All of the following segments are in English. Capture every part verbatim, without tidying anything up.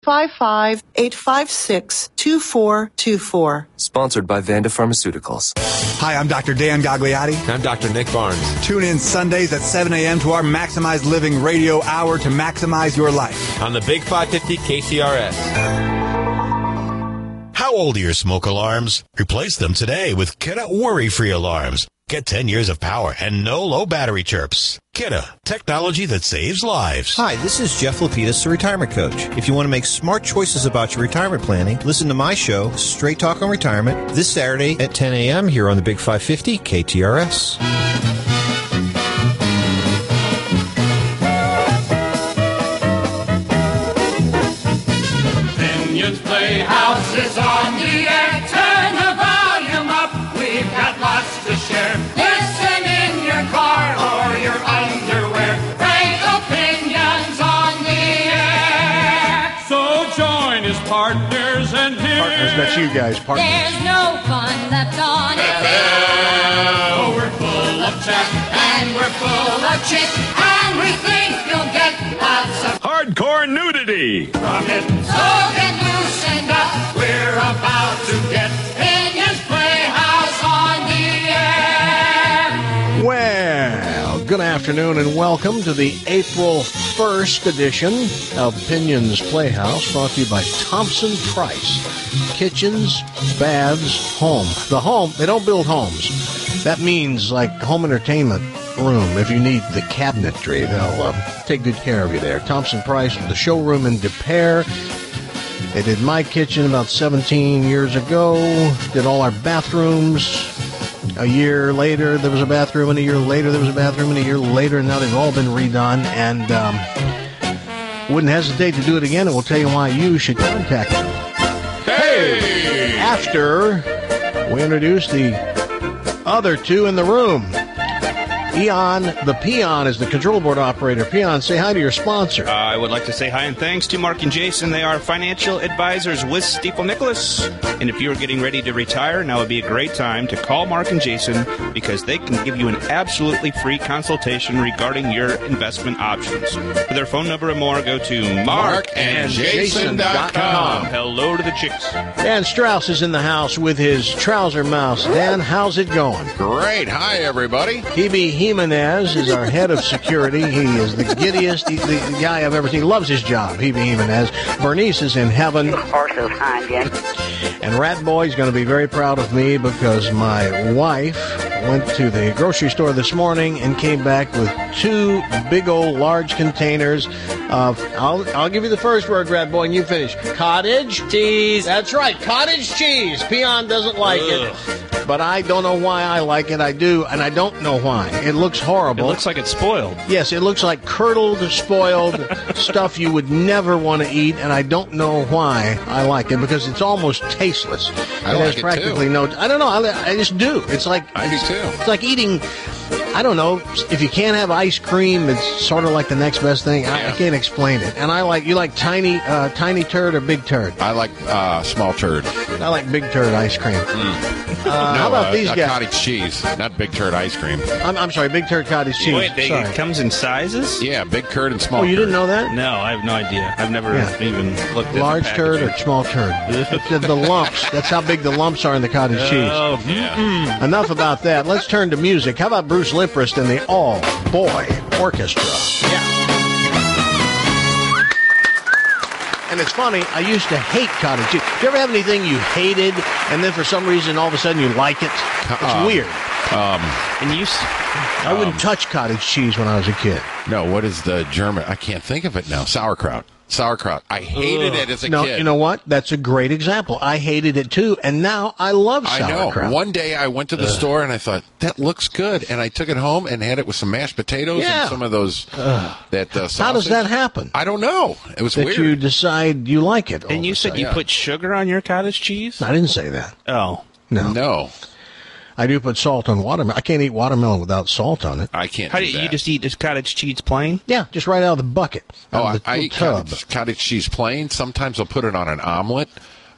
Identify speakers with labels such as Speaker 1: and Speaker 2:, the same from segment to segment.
Speaker 1: five five, eight five six, two four two four.
Speaker 2: Sponsored by Vanda Pharmaceuticals.
Speaker 3: Hi, I'm Doctor Dan Gagliardi.
Speaker 4: I'm Doctor Nick Barnes.
Speaker 3: Tune in Sundays at seven a.m. to our Maximize Living radio hour to maximize your life.
Speaker 4: On the Big five fifty K T R S.
Speaker 5: How old are your smoke alarms? Replace them today with Kidde Worry-Free Alarms. Get ten years of power and no low battery chirps. Kidde, technology that saves lives.
Speaker 6: Hi, this is Jeff Lapidus, the Retirement Coach. If you want to make smart choices about your retirement planning, listen to my show, Straight Talk on Retirement, this Saturday at ten a.m. here on the Big five fifty K T R S.
Speaker 7: Opinions Playhouse is on the air. Turn the volume up. We've got lots to share. Listen in your car or your underwear. Great opinions on the air. So join his partners and hear.
Speaker 8: Partners, that's you guys. Partners.
Speaker 9: There's no fun left on F M.
Speaker 7: Oh, we're full of chat and we're full of chit, and we think you'll get lots of
Speaker 10: hardcore nudity
Speaker 7: from it. So get loosened up. We're about to get Opinions Playhouse on the air.
Speaker 8: Well, good afternoon and welcome to the April first edition of Opinions Playhouse, brought to you by Thompson Price. Kitchens, baths, home. The home, they don't build homes. That means like home entertainment room. If you need the cabinetry, they'll uh, take good care of you there. Thompson Price with the showroom in De Pere. They did my kitchen about seventeen years ago. Did all our bathrooms. A year later, there was a bathroom, and a year later, there was a bathroom, and a year later, and now they've all been redone. And um, wouldn't hesitate to do it again, and we'll tell you why you should contact them.
Speaker 10: Hey!
Speaker 8: After we introduce the other two in the room. Eon, the Peon, is the control board operator. Peon, say hi to your sponsor.
Speaker 11: Uh, I would like to say hi and thanks to Mark and Jason. They are financial advisors with Stifel Nicholas. And if you are getting ready to retire, now would be a great time to call Mark and Jason, because they can give you an absolutely free consultation regarding your investment options. For their phone number and more, go to mark and jason dot com. Hello to the chicks.
Speaker 8: Dan Strauss is in the house with his trouser mouse. Dan, how's it going?
Speaker 12: Great. Hi, everybody.
Speaker 8: Hebe Jimenez is our head of security. He is the giddiest, the, the guy I've ever seen. He loves his job, Hebe Jimenez. Bernice is in heaven. And Rat Boy is going to be very proud of me because my wife went to the grocery store this morning and came back with two big old large containers of, I'll, I'll give you the first word, Rat Boy, and you finish. Cottage cheese. That's right, cottage cheese. Peon doesn't like Ugh. it, but I don't know why I like it. I do, and I don't know why. It looks horrible.
Speaker 11: It looks like it's spoiled.
Speaker 8: Yes, it looks like curdled, spoiled stuff you would never want to eat, and I don't know why I like it, because it's almost tasteless.
Speaker 12: I
Speaker 8: it
Speaker 12: like
Speaker 8: has
Speaker 12: it
Speaker 8: practically
Speaker 12: too.
Speaker 8: no. I don't know. I, I just do. It's like
Speaker 12: I do too.
Speaker 8: It's like eating. I don't know. If you can't have ice cream, it's sort of like the next best thing. I,
Speaker 12: Yeah.
Speaker 8: I can't explain it. And I like you like tiny, uh, tiny turd or big turd.
Speaker 12: I like uh, small turd.
Speaker 8: I like big turd ice cream.
Speaker 12: Mm.
Speaker 8: Uh,
Speaker 12: no,
Speaker 8: how about
Speaker 12: uh,
Speaker 8: these
Speaker 12: uh,
Speaker 8: guys?
Speaker 12: Cottage cheese, not big turd ice cream.
Speaker 8: I'm, I'm sorry, big turd cottage cheese.
Speaker 11: Wait, they,
Speaker 8: sorry.
Speaker 11: it comes in sizes?
Speaker 12: Yeah, big turd and small
Speaker 8: Oh, you
Speaker 12: turd.
Speaker 8: didn't know that?
Speaker 11: No, I have no idea. I've never
Speaker 8: Yeah.
Speaker 11: even looked at the
Speaker 8: Large turd or
Speaker 11: packaging.
Speaker 8: small turd? the, the lumps. That's how big the lumps are in the cottage cheese.
Speaker 11: Oh,
Speaker 12: Yeah.
Speaker 8: Enough about that. Let's turn to music. How about Bruce Liprist and the All Boy Orchestra?
Speaker 11: yeah.
Speaker 8: And it's funny, I used to hate cottage cheese. Do you ever have anything you hated, and then for some reason all of a sudden you like it? It's
Speaker 12: Uh,
Speaker 8: weird.
Speaker 12: Um,
Speaker 11: And you... s-
Speaker 8: I wouldn't touch cottage cheese when I was a kid.
Speaker 12: no, what is the German? I can't think of it now. Sauerkraut. Sauerkraut. I hated
Speaker 11: Ugh.
Speaker 12: it as a
Speaker 8: No,
Speaker 12: kid.
Speaker 8: you know what? That's a great example. I hated it too, and now I love
Speaker 12: I know.
Speaker 8: sauerkraut.
Speaker 12: One day I went to the store and I thought, that looks good. And I took it home and had it with some mashed potatoes
Speaker 8: Yeah.
Speaker 12: and some of those, that uh, sausage.
Speaker 8: How does that happen?
Speaker 12: I don't know. It was
Speaker 8: that
Speaker 12: weird.
Speaker 8: you decide you like it. all
Speaker 11: And
Speaker 8: of
Speaker 11: you
Speaker 8: a
Speaker 11: said
Speaker 8: sudden.
Speaker 11: you
Speaker 12: yeah.
Speaker 11: put sugar on your cottage cheese?
Speaker 8: I didn't say that.
Speaker 11: Oh.
Speaker 8: No.
Speaker 12: No,
Speaker 8: I do put salt on watermelon. I can't eat watermelon without salt on it.
Speaker 12: I can't
Speaker 11: How
Speaker 12: do
Speaker 11: do you,
Speaker 12: that.
Speaker 11: you just eat this cottage cheese plain?
Speaker 8: Yeah, just right out of the bucket.
Speaker 12: Oh,
Speaker 8: out
Speaker 12: I,
Speaker 8: of the
Speaker 12: I
Speaker 8: little
Speaker 12: eat
Speaker 8: tub.
Speaker 12: cottage, cottage cheese plain. Sometimes I'll put it on an omelet.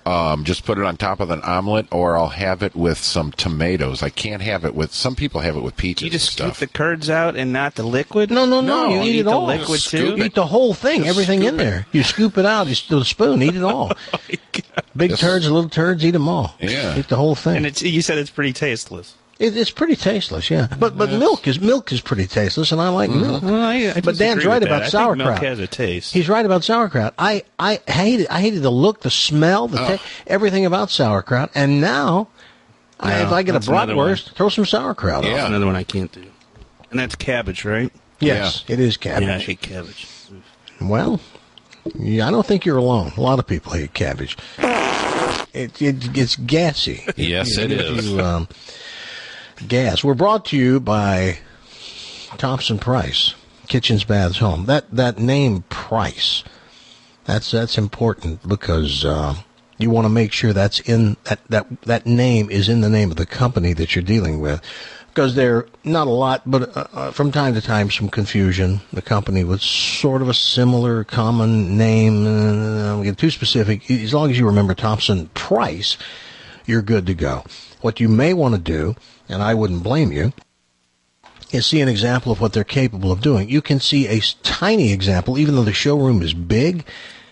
Speaker 12: um, just put it on top of an omelet, or I'll have it with some tomatoes. I can't have it with, some people have it with peaches
Speaker 11: You just
Speaker 12: and
Speaker 11: scoop
Speaker 12: stuff.
Speaker 11: the curds out and not the liquid?
Speaker 8: No, no, no.
Speaker 11: No,
Speaker 8: you eat
Speaker 11: you
Speaker 8: it
Speaker 11: eat the
Speaker 8: all.
Speaker 11: liquid, too?
Speaker 8: You eat the whole thing,
Speaker 12: Just
Speaker 8: everything in
Speaker 12: scoop it.
Speaker 8: there. You scoop it out. You still a spoon. Eat it all. Big
Speaker 12: This-
Speaker 8: turds, little turds. Eat them all.
Speaker 12: Yeah.
Speaker 8: Eat the whole thing.
Speaker 11: And it's, you said it's pretty tasteless.
Speaker 8: It, it's pretty tasteless, yeah. But but milk is milk is pretty tasteless, and I like milk.
Speaker 11: Well, I, I
Speaker 8: But Dan's
Speaker 11: disagree
Speaker 8: right
Speaker 11: with
Speaker 8: about
Speaker 11: that. I
Speaker 8: sauerkraut.
Speaker 11: think milk has a taste.
Speaker 8: He's right about sauerkraut. I, I hated I hated the look, the smell, the ta- everything about sauerkraut. And now, I,
Speaker 11: No,
Speaker 8: if I get a
Speaker 11: that's another one.
Speaker 8: bratwurst, throw some sauerkraut on.
Speaker 12: Yeah.
Speaker 11: That's another one I can't do. And that's cabbage, right?
Speaker 8: Yes, it is cabbage.
Speaker 11: Yeah, I hate cabbage.
Speaker 8: Well, yeah, I don't think you're alone. A lot of people hate cabbage. It, it it's gassy.
Speaker 12: Yes, it
Speaker 8: gives
Speaker 12: is.
Speaker 8: you, um, gas. We're brought to you by Thompson Price, Kitchens, Baths, Home. That that name Price, that's that's important because uh, you want to make sure that's in that, that that name is in the name of the company that you're dealing with. Because there not a lot, but uh, uh, from time to time some confusion. The company with sort of a similar common name. Uh, I'll get too specific. As long as you remember Thompson Price, you're good to go. What you may want to do, and I wouldn't blame you, is see an example of what they're capable of doing. You can see a tiny example, even though the showroom is big.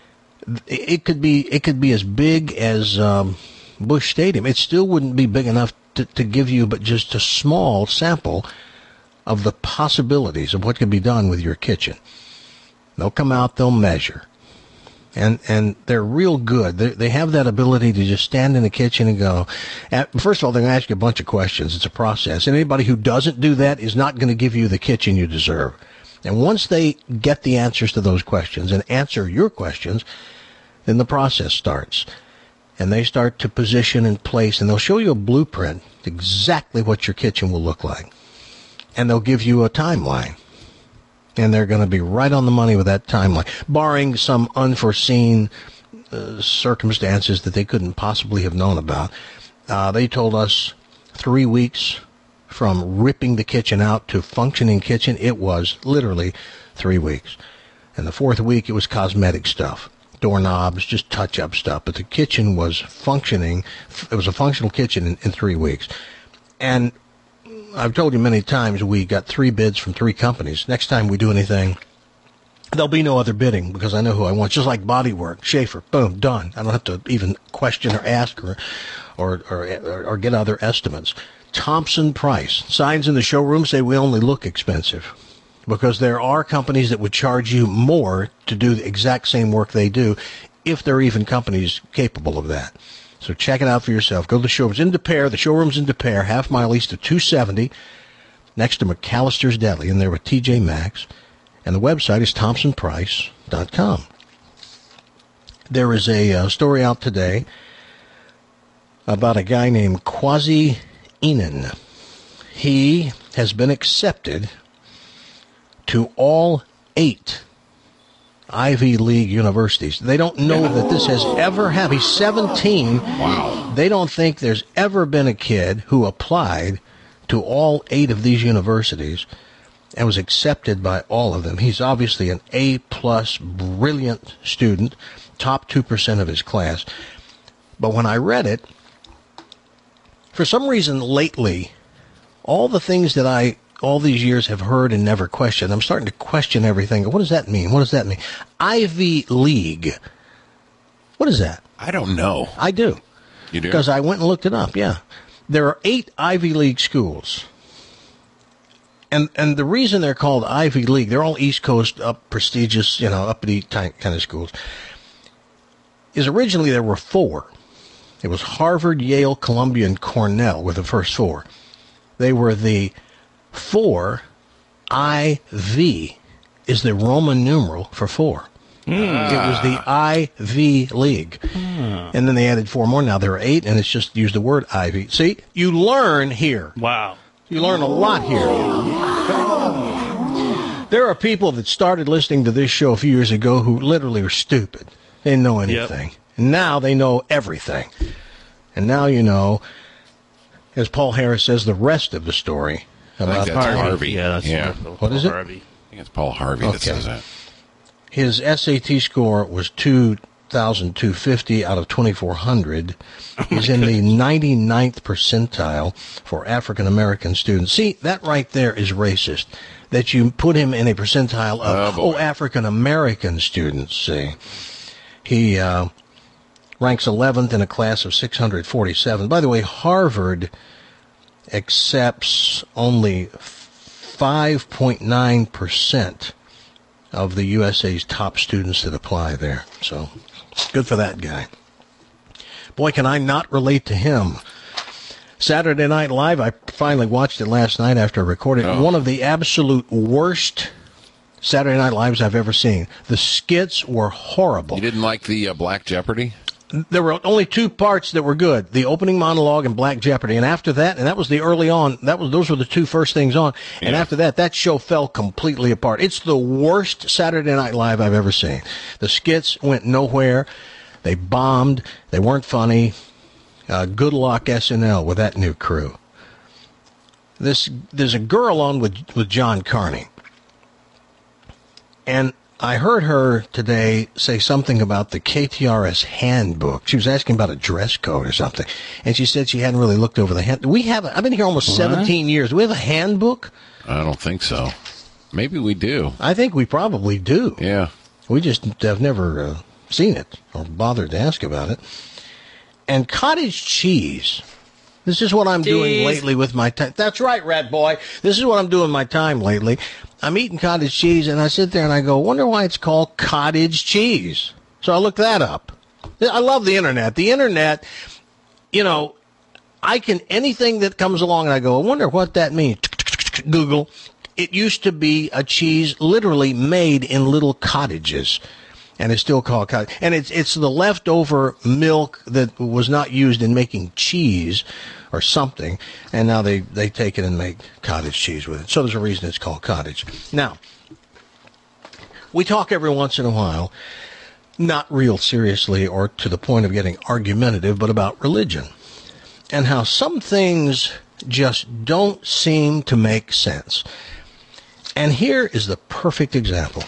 Speaker 8: It could be it could be as big as um, Busch Stadium. It still wouldn't be big enough to, to give you but just a small sample of the possibilities of what can be done with your kitchen. They'll come out, they'll measure. And and they're real good. They they have that ability to just stand in the kitchen and go. First of all, they're going to ask you a bunch of questions. It's a process. And anybody who doesn't do that is not going to give you the kitchen you deserve. And once they get the answers to those questions and answer your questions, then the process starts. And they start to position and place, and they'll show you a blueprint, exactly what your kitchen will look like. And they'll give you a timeline. And they're going to be right on the money with that timeline, barring some unforeseen uh, circumstances that they couldn't possibly have known about. Uh, they told us three weeks from ripping the kitchen out to functioning kitchen. It was literally three weeks. And the fourth week, it was cosmetic stuff, doorknobs, just touch-up stuff. But the kitchen was functioning. It was a functional kitchen in, in three weeks. And I've told you many times we got three bids from three companies. Next time we do anything, there'll be no other bidding because I know who I want. Just like bodywork, Schaefer, boom, done. I don't have to even question or ask or or or, or get other estimates. Thompson Price. Signs in the showroom say we only look expensive because there are companies that would charge you more to do the exact same work they do if there are even companies capable of that. So check it out for yourself. Go to the showrooms in Des Peres. The showroom's in Des Peres, half mile east of two seventy, next to McAllister's Deli, and there with T J Maxx. And the website is thompson price dot com. There is a uh, story out today about a guy named Quasi Enan. He has been accepted to all eight Ivy League universities. They don't know that this has ever happened. He's seventeen.
Speaker 12: Wow.
Speaker 8: They don't think there's ever been a kid who applied to all eight of these universities and was accepted by all of them. He's obviously an A-plus, brilliant student, top two percent of his class. But when I read it, for some reason lately, all the things that I all these years have heard and never questioned, I'm starting to question everything. What does that mean? What does that mean? Ivy League. What is that?
Speaker 12: I don't know.
Speaker 8: I do.
Speaker 12: You do?
Speaker 8: Because I went and looked it up, yeah. There are eight Ivy League schools. And and the reason they're called Ivy League, they're all East Coast, up prestigious, you know, uppity kind of schools, is originally there were four. It was Harvard, Yale, Columbia, and Cornell were the first four. They were the four. I V is the Roman numeral for four. Mm. It was the Ivy League. Mm. And then they added four more. Now there are eight, and it's just use the word Ivy. See, you learn here.
Speaker 11: Wow.
Speaker 8: You learn a lot here. There are people that started listening to this show a few years ago who literally are stupid. They didn't know anything. Yep. And now they know everything. And now you know, as Paul Harris says, the rest of the story about
Speaker 12: I think that's
Speaker 8: Harvey.
Speaker 12: Harvey.
Speaker 11: Yeah, that's
Speaker 12: yeah.
Speaker 8: What is it?
Speaker 11: Harvey.
Speaker 12: I think it's Paul Harvey
Speaker 8: okay.
Speaker 12: that says that.
Speaker 8: His S A T score was two thousand two hundred fifty out of twenty-four hundred. He's in the ninety-ninth percentile for African American students. See, that right there is racist. That you put him in a percentile of, oh, oh African American students, see. He uh, ranks eleventh in a class of six hundred forty-seven. By the way, Harvard accepts only five point nine percent of the U S A's top students that apply there. So, good for that guy. Boy, can I not relate to him. Saturday Night Live, I finally watched it last night after I recorded. Oh. One of the absolute worst Saturday Night Lives I've ever seen. The skits were horrible.
Speaker 12: You didn't like the uh, Black Jeopardy?
Speaker 8: There were only two parts that were good: the opening monologue and Black Jeopardy. And after that, and that was the early on. That was those were the two first things on. And yeah. after that, that show fell completely apart. It's the worst Saturday Night Live I've ever seen. The skits went nowhere. They bombed. They weren't funny. Uh, good luck S N L with that new crew. This there's a girl on with with John Carney, and I heard her today say something about the K T R S handbook. She was asking about a dress code or something, and she said she hadn't really looked over the hand. We have. A, I've been here almost what? seventeen years. Do we have a handbook?
Speaker 12: I don't think so. Maybe we do.
Speaker 8: I think we probably do.
Speaker 12: Yeah.
Speaker 8: We just have never uh, seen it or bothered to ask about it. And cottage cheese. This is what I'm cheese. doing lately with my time. That's right, Rat Boy. This is what I'm doing my time lately. I'm eating cottage cheese, and I sit there and I go, wonder why it's called cottage cheese. So I look that up. I love the Internet. The Internet, you know, I can, anything that comes along and I go, I wonder what that means. Google. It used to be a cheese literally made in little cottages. And it's still called cottage. And it's it's the leftover milk that was not used in making cheese or something. And now they, they take it and make cottage cheese with it. So there's a reason it's called cottage. Now, we talk every once in a while, not real seriously or to the point of getting argumentative, but about religion. And how some things just don't seem to make sense. And here is the perfect example.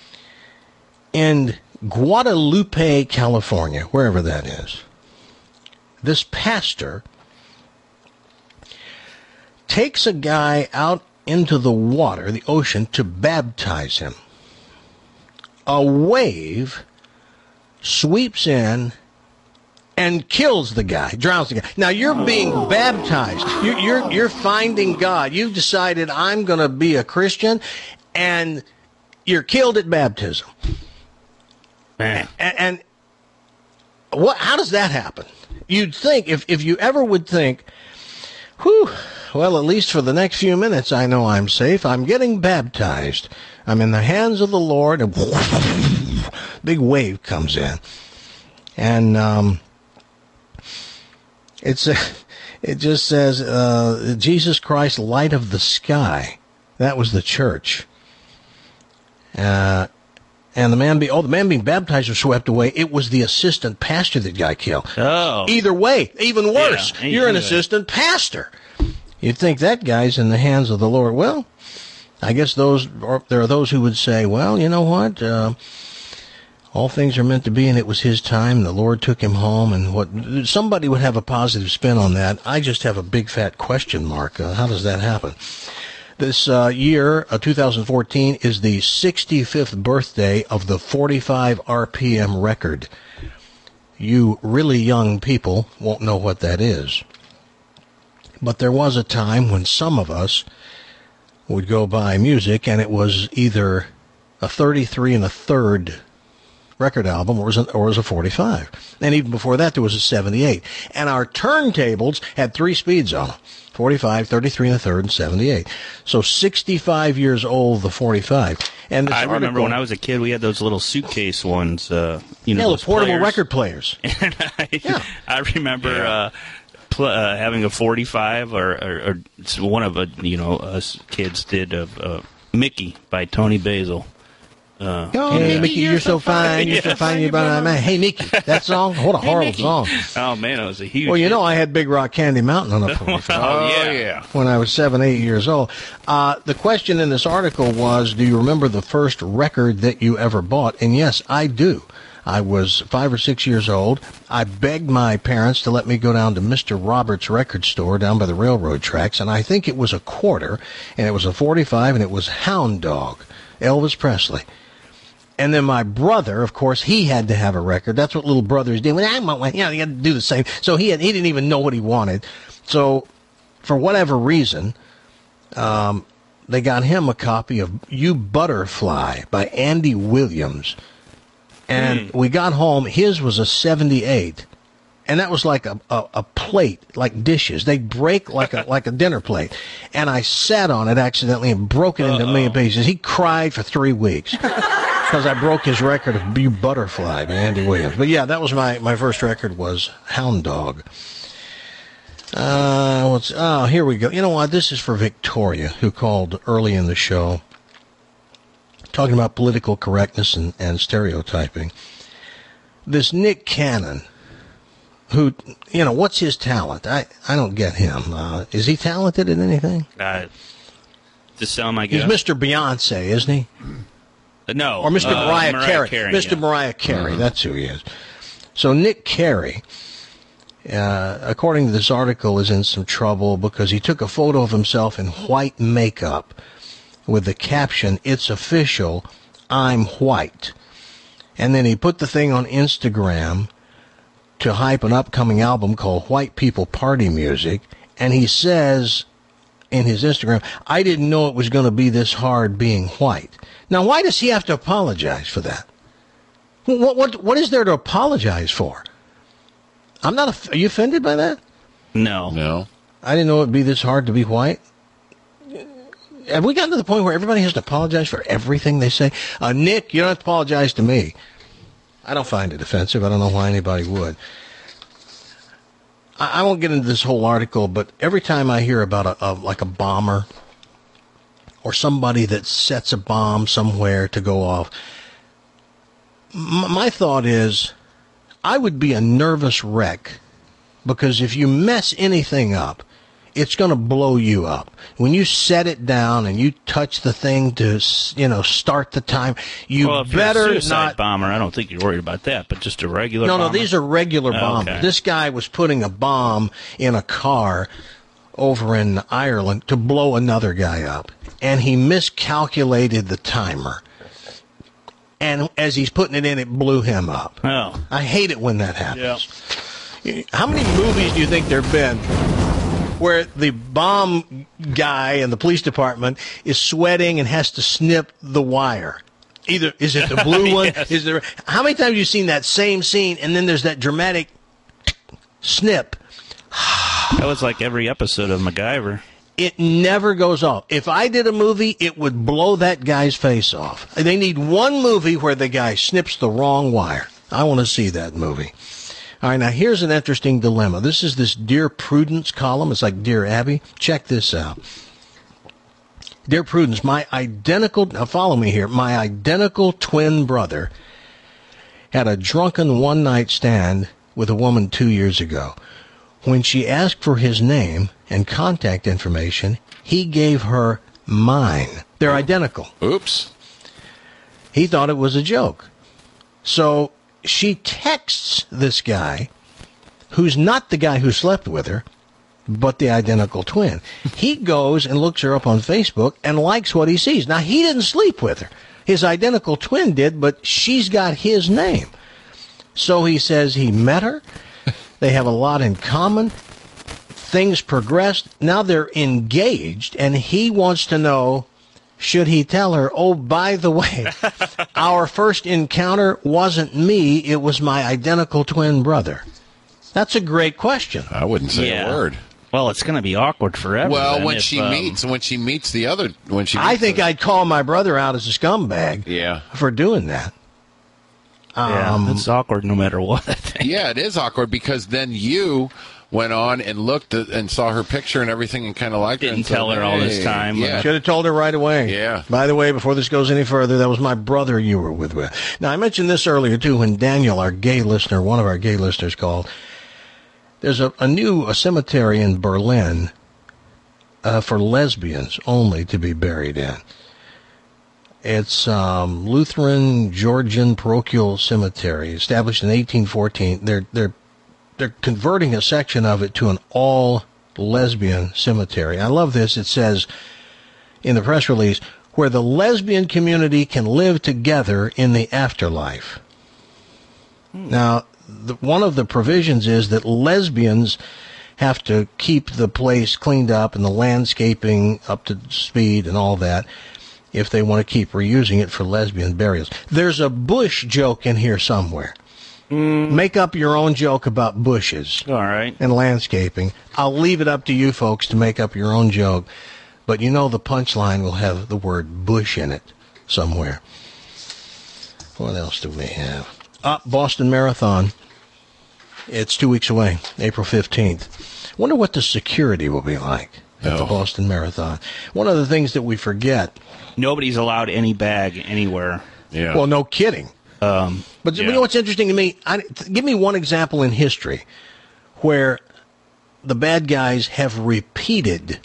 Speaker 8: In Guadalupe, California, wherever that is, this pastor takes a guy out into the water, the ocean, to baptize him. A wave sweeps in and kills the guy, drowns the guy. Now, you're being baptized. You're, you're, you're finding God. You've decided, I'm going to be a Christian, and you're killed at baptism. Man. And, and what? How does that happen? You'd think, if, if you ever would think, whew, well, at least for the next few minutes, I know I'm safe. I'm getting baptized. I'm in the hands of the Lord. And big wave comes in. And um, it's a, it just says, uh, Jesus Christ, light of the sky. That was the church. Uh And the man be oh the man being baptized was swept away. It was the assistant pastor that got killed.
Speaker 13: Oh.
Speaker 8: Either way, even worse.
Speaker 13: Yeah,
Speaker 8: You're an assistant pastor. You'd think that guy's in the hands of the Lord. Well, I guess those or there are those who would say, well, you know what? Uh, all things are meant to be, and it was his time. The Lord took him home, and what? Somebody would have a positive spin on that. I just have a big fat question mark. Uh, how does that happen? This uh, year, uh, two thousand fourteen, is the sixty-fifth birthday of the forty-five R P M record. You really young people won't know what that is. But there was a time when some of us would go buy music, and it was either a thirty-three and a third record album, or it was, an, or it was a forty-five. And even before that, there was a seventy-eight. And our turntables had three speeds on them. forty-five, thirty-three and a third, and seventy-eight. So sixty-five years old, the forty-five. And
Speaker 13: I remember when I was a kid, we had those little suitcase ones, uh, you know,
Speaker 8: yeah,
Speaker 13: those
Speaker 8: the portable
Speaker 13: players.
Speaker 8: record players.
Speaker 13: And I,
Speaker 8: yeah.
Speaker 13: I remember yeah. uh, pl- uh, having a forty-five, or, or, or one of, uh, you know, us kids did of uh, Mickey by Tony Basil. Uh,
Speaker 8: oh, hey, yeah. Mickey, you're, you're so fine. You're yeah. so fine. You're about man. Hey, Mickey, that song? What a
Speaker 13: hey,
Speaker 8: horrible
Speaker 13: Mickey.
Speaker 8: song.
Speaker 13: Oh, man, it was a huge
Speaker 8: Well, you
Speaker 13: hit.
Speaker 8: know, I had Big Rock Candy Mountain on a forty-five.
Speaker 13: Oh, yeah. yeah.
Speaker 8: When I was seven, eight years old. Uh, the question in this article was, do you remember the first record that you ever bought? And yes, I do. I was five or six years old. I begged my parents to let me go down to Mister Roberts' record store down by the railroad tracks, and I think it was a quarter, and it was a forty-five, and it was Hound Dog, Elvis Presley. And then my brother, of course, he had to have a record. That's what little brothers do. When I want one, you know, you got to do the same. So he had, he didn't even know what he wanted. So for whatever reason, um, they got him a copy of You Butterfly by Andy Williams. And mm. we got home. His was a seventy-eight. And that was like a, a, a plate, like dishes. They break like a like a dinner plate. And I sat on it accidentally and broke it into Uh-oh. a million pieces. He cried for three weeks. Because I broke his record of You Butterfly by Andy Williams. But yeah, that was my, my first record was Hound Dog. Uh, what's, oh, here we go. You know what? This is for Victoria, who called early in the show, talking about political correctness and, and stereotyping. This Nick Cannon, who, you know, what's his talent? I, I don't get him. Uh, is he talented in anything?
Speaker 13: Uh, to some, I guess.
Speaker 8: He's Mister Beyonce, isn't he?
Speaker 13: No.
Speaker 8: Or Mister
Speaker 13: Uh,
Speaker 8: Mariah,
Speaker 13: Mariah
Speaker 8: Carey.
Speaker 13: Carey,
Speaker 8: Mister
Speaker 13: yeah.
Speaker 8: Mariah Carey.
Speaker 13: Mm-hmm.
Speaker 8: That's who he is. So Nick Carey, uh, according to this article, is in some trouble because he took a photo of himself in white makeup with the caption, "It's official, I'm white." And then he put the thing on Instagram to hype an upcoming album called White People Party Music. And he says in his Instagram, "I didn't know it was going to be this hard being white." Now, why does he have to apologize for that? What what what is there to apologize for? I'm not. Are you offended by that?
Speaker 13: No,
Speaker 12: no.
Speaker 8: I didn't know it'd be this hard to be white. Have we gotten to the point where everybody has to apologize for everything they say? Uh, Nick, you don't have to apologize to me. I don't find it offensive. I don't know why anybody would. I, I won't get into this whole article, but every time I hear about a, a like a bomber or somebody that sets a bomb somewhere to go off, m- my thought is I would be a nervous wreck because if you mess anything up, it's going to blow you up. When you set it down and you touch the thing to, you know, start the time, you
Speaker 13: well, if
Speaker 8: better
Speaker 13: you're a suicide
Speaker 8: not.
Speaker 13: bomber, I don't think you're worried about that, but just a regular
Speaker 8: No,
Speaker 13: bomber?
Speaker 8: no, these are regular
Speaker 13: Oh,
Speaker 8: bombers.
Speaker 13: okay.
Speaker 8: This guy was putting a bomb in a car over in Ireland to blow another guy up, and he miscalculated the timer. And as he's putting it in, it blew him up.
Speaker 13: Oh.
Speaker 8: I hate it when that happens. Yeah. How many movies do you think there have been where the bomb guy in the police department is sweating and has to snip the wire? Either is it the blue one?
Speaker 13: Yes.
Speaker 8: Is there? How many times have you seen that same scene and then there's that dramatic snip?
Speaker 13: That was like every episode of MacGyver.
Speaker 8: It never goes off. If I did a movie, it would blow that guy's face off. They need one movie where the guy snips the wrong wire. I want to see that movie. All right, now here's an interesting dilemma. This is this Dear Prudence column. It's like Dear Abby. Check this out. Dear Prudence, my identical, now follow me here, my identical twin brother had a drunken one-night stand with a woman two years ago. When she asked for his name and contact information, he gave her mine. They're identical.
Speaker 12: Oops.
Speaker 8: He thought it was a joke. So she texts this guy, who's not the guy who slept with her, but the identical twin. He goes and looks her up on Facebook and likes what he sees. Now, he didn't sleep with her. His identical twin did, but she's got his name. So he says he met her. They have a lot in common. Things progressed. Now they're engaged, and he wants to know, should he tell her, oh, by the way, our first encounter wasn't me, it was my identical twin brother? That's a great question.
Speaker 12: I wouldn't say
Speaker 13: Yeah.
Speaker 12: a word.
Speaker 13: Well, it's going to be awkward forever.
Speaker 12: Well,
Speaker 13: then
Speaker 12: when
Speaker 13: if,
Speaker 12: she
Speaker 13: um,
Speaker 12: meets, when she meets the other, when she,
Speaker 8: I
Speaker 12: meets
Speaker 8: think
Speaker 12: the,
Speaker 8: I'd call my brother out as a scumbag
Speaker 12: yeah,
Speaker 8: for doing that.
Speaker 13: Yeah,
Speaker 8: Um,
Speaker 13: it's awkward no matter what, I think.
Speaker 12: yeah, it is awkward because then you went on and looked at, and saw her picture and everything and kind of liked her.
Speaker 13: Didn't
Speaker 12: and
Speaker 13: tell
Speaker 12: said,
Speaker 13: her all this
Speaker 12: "Hey."
Speaker 13: time.
Speaker 12: Yeah,
Speaker 8: Should have told her right away.
Speaker 12: Yeah.
Speaker 8: By the way, before this goes any further, that was my brother you were with. with. Now, I mentioned this earlier, too, when Daniel, our gay listener, one of our gay listeners called. There's a, a new a cemetery in Berlin uh, for lesbians only to be buried in. It's um, Lutheran Georgian Parochial Cemetery, established in eighteen fourteen. They're they're they're converting a section of it to an all lesbian cemetery. I love this. It says in the press release, where the lesbian community can live together in the afterlife. Hmm. Now, the, one of the provisions is that lesbians have to keep the place cleaned up and the landscaping up to speed and all that if they want to keep reusing it for lesbian burials. There's a bush joke in here somewhere. Mm. Make up your own joke about bushes.
Speaker 13: All right.
Speaker 8: And landscaping. I'll leave it up to you folks to make up your own joke. But you know the punchline will have the word bush in it somewhere. What else do we have? Ah, Boston Marathon. It's two weeks away, April fifteenth. Wonder what the security will be like at
Speaker 12: no.
Speaker 8: the Boston Marathon. One of the things that we forget.
Speaker 13: Nobody's allowed any bag anywhere.
Speaker 12: Yeah.
Speaker 8: Well, no kidding.
Speaker 13: Um,
Speaker 8: but
Speaker 13: yeah.
Speaker 8: you know what's interesting to me? I, give me one example in history where the bad guys have repeated.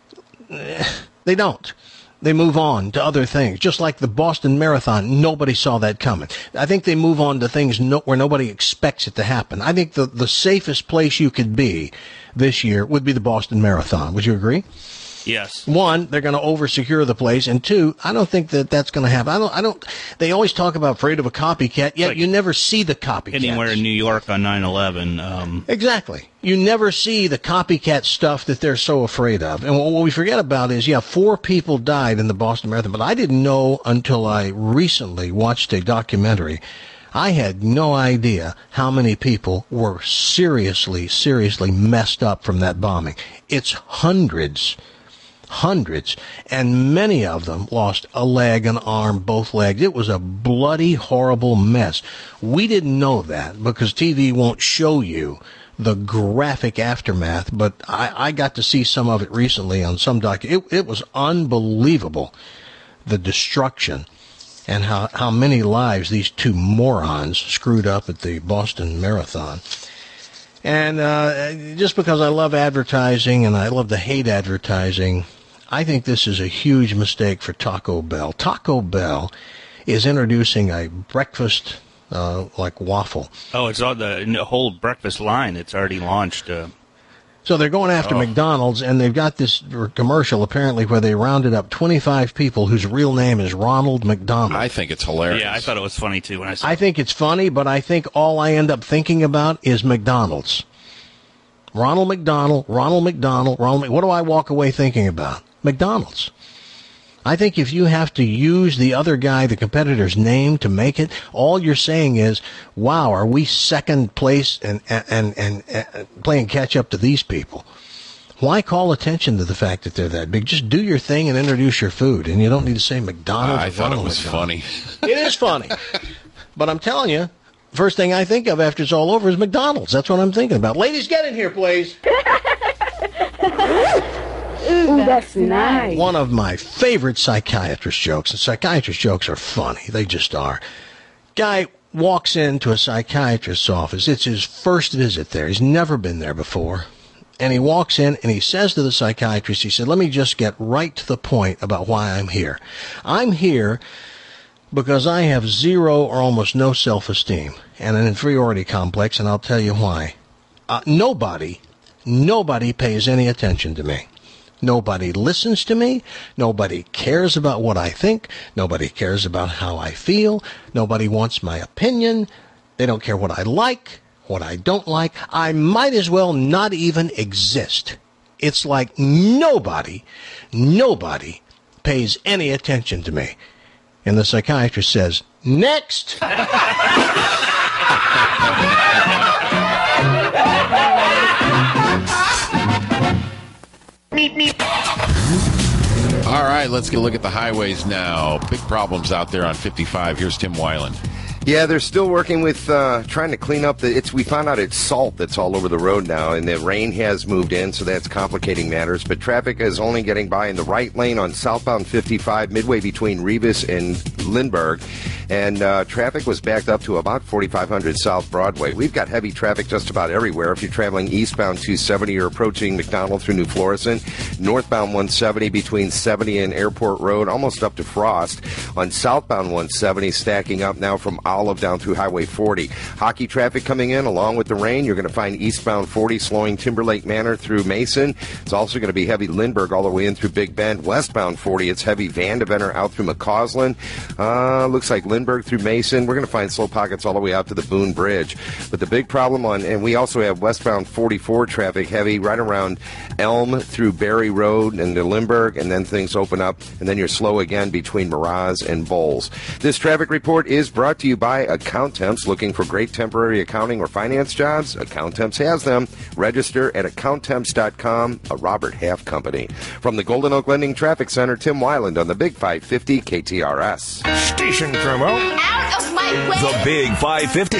Speaker 8: They don't. They move on to other things. Just like the Boston Marathon, nobody saw that coming. I think they move on to things no, where nobody expects it to happen. I think the, the safest place you could be this year would be the Boston Marathon. Would you agree?
Speaker 13: Yes.
Speaker 8: One, they're going to over-secure the place, and two, I don't think that that's going to happen. I don't. I don't. They always talk about afraid of a copycat, yet like you never see the copycat.
Speaker 13: Anywhere in New York on nine eleven. Um,
Speaker 8: exactly. You never see the copycat stuff that they're so afraid of. And what we forget about is, yeah, four people died in the Boston Marathon, but I didn't know until I recently watched a documentary. I had no idea how many people were seriously, seriously messed up from that bombing. It's hundreds. Hundreds, and many of them lost a leg, an arm, both legs. It was a bloody, horrible mess. We didn't know that because T V won't show you the graphic aftermath, but I, I got to see some of it recently on some doc. It, it was unbelievable, the destruction and how, how many lives these two morons screwed up at the Boston Marathon. And uh, just because I love advertising and I love to hate advertising, I think this is a huge mistake for Taco Bell. Taco Bell is introducing a breakfast uh, like waffle.
Speaker 13: Oh, it's on the whole breakfast line. It's already launched. Uh,
Speaker 8: so they're going after
Speaker 13: oh.
Speaker 8: McDonald's, and they've got this commercial apparently where they rounded up twenty-five people whose real name is Ronald McDonald.
Speaker 12: I think it's hilarious.
Speaker 13: Yeah, I thought it was funny too when I saw
Speaker 8: I
Speaker 13: it.
Speaker 8: think it's funny, but I think all I end up thinking about is McDonald's. Ronald McDonald, Ronald McDonald, Ronald. Mc- what do I walk away thinking about? McDonald's. I think if you have to use the other guy, the competitor's name to make it, all you're saying is, wow, are we second place and, and, and, and, and playing catch up to these people? Why call attention to the fact that they're that big? Just do your thing and introduce your food, and you don't need to say McDonald's.
Speaker 12: Uh, I
Speaker 8: or
Speaker 12: thought
Speaker 8: Ronald
Speaker 12: it was
Speaker 8: McDonald.
Speaker 12: funny.
Speaker 8: It is funny. But I'm telling you, first thing I think of after it's all over is McDonald's. That's what I'm thinking about. Ladies, get in here, please.
Speaker 14: Ooh, that's nice.
Speaker 8: One of my favorite psychiatrist jokes, and psychiatrist jokes are funny. They just are. Guy walks into a psychiatrist's office. It's his first visit there. He's never been there before. And he walks in and he says to the psychiatrist, he said, let me just get right to the point about why I'm here. I'm here because I have zero or almost no self-esteem and an inferiority complex, and I'll tell you why. Uh, nobody, nobody pays any attention to me. Nobody listens to me. Nobody cares about what I think. Nobody cares about how I feel. Nobody wants my opinion. They don't care what I like, what I don't like. I might as well not even exist. It's like nobody, nobody pays any attention to me. And the psychiatrist says, next.
Speaker 12: Meep, meep. All right, let's get a look at the highways now. Big problems out there on fifty-five. Here's Tim Weiland.
Speaker 15: Yeah, they're still working with uh, trying to clean up the. It's we found out it's salt that's all over the road now, and the rain has moved in, so that's complicating matters. But traffic is only getting by in the right lane on southbound fifty-five, midway between Revis and Lindbergh, and uh, traffic was backed up to about forty-five hundred South Broadway. We've got heavy traffic just about everywhere. If you're traveling eastbound two seventy or approaching McDonald through New Florissant, northbound one seventy between seventy and Airport Road, almost up to Frost. On southbound one seventy, stacking up now from Olive down through Highway forty. Hockey traffic coming in along with the rain. You're going to find eastbound forty slowing Timberlake Manor through Mason. It's also going to be heavy Lindbergh all the way in through Big Bend. Westbound forty, it's heavy Vandeventer out through McCausland. Uh, looks like Lindbergh through Mason. We're going to find slow pockets all the way out to the Boone Bridge. But the big problem on, and we also have westbound forty-four traffic heavy right around Elm through Berry Road and to Lindbergh, and then things open up, and then you're slow again between Miraz and Bowles. This traffic report is brought to you by Accountemps. Looking for great temporary accounting or finance jobs? Accountemps has them. Register at accountemps dot com, a Robert Half company. From the Golden Oak Lending Traffic Center, Tim Weiland on the Big five fifty K T R S.
Speaker 16: Station promo.
Speaker 7: Out of my way!
Speaker 16: The Big five fifty.